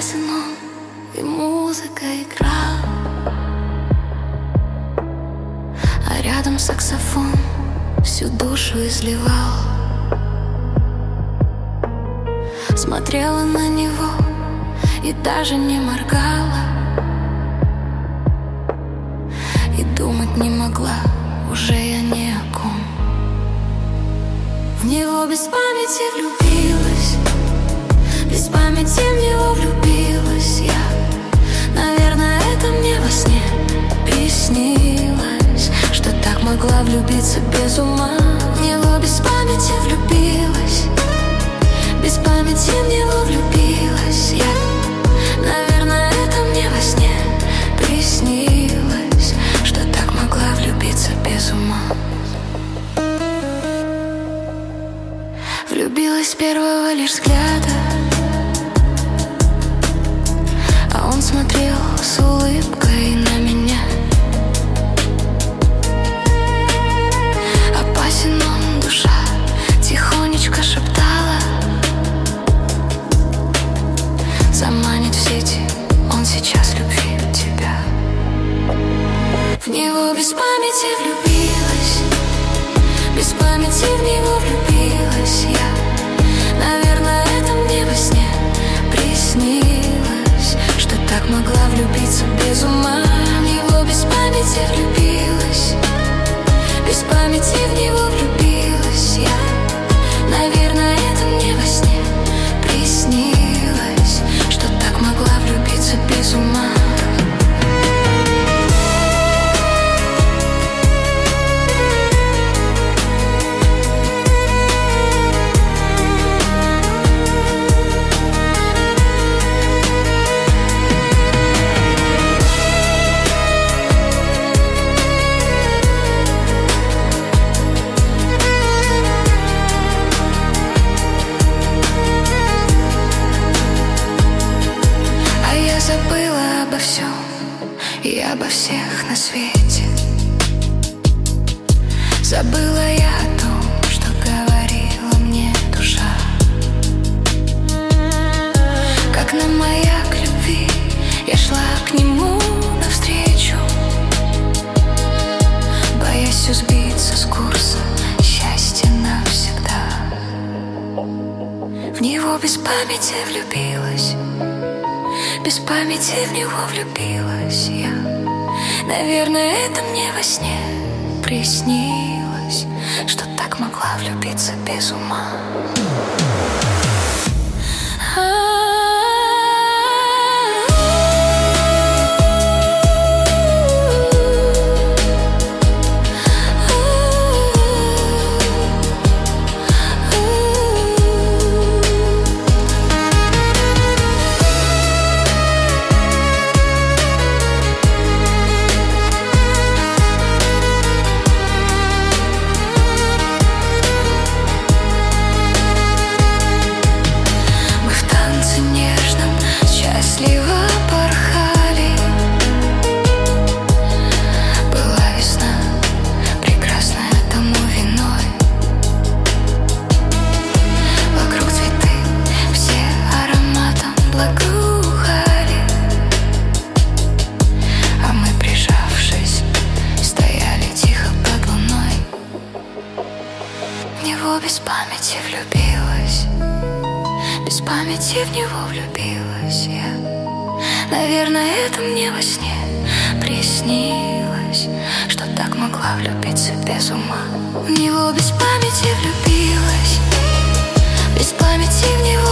Ясен он, и музыка играла, а рядом саксофон всю душу изливал. Смотрела на него и даже не моргала, и думать не могла, уже я ни о ком. В него без памяти влюбилась, без памяти в него влюбилась я. Наверное, это мне во сне приснилось, что так могла влюбиться без ума. В него без памяти влюбилась, без памяти в него влюбилась я. Наверное, это мне во сне приснилось, что так могла влюбиться без ума. Влюбилась с первого лишь взгляда, а он смотрел с улыбкой на меня. Опасен он, душа тихонечко шептала, заманит в сети он сейчас любви тебя. В него без памяти влюбилась, без памяти в него влюбилась я. Наверное, это мне во сне приснилось, что так могла влюбиться без ума. В него без памяти влюбилась, без памяти в него влюбилась я. Наверное, это мне во сне приснилось, что так могла влюбиться без ума. Забыла обо всем и обо всех на свете. Забыла я о том, что говорила мне душа. Как на маяк любви я шла к нему навстречу, боясь сбиться с курса счастья навсегда. В него без памяти влюбилась, без памяти в него влюбилась я. Наверное, это мне во сне приснилось, что так могла влюбиться без ума. Без памяти влюбилась, без памяти в него влюбилась я. Наверное, это мне во сне приснилось, что так могла влюбиться без ума. В него без памяти влюбилась, без памяти в него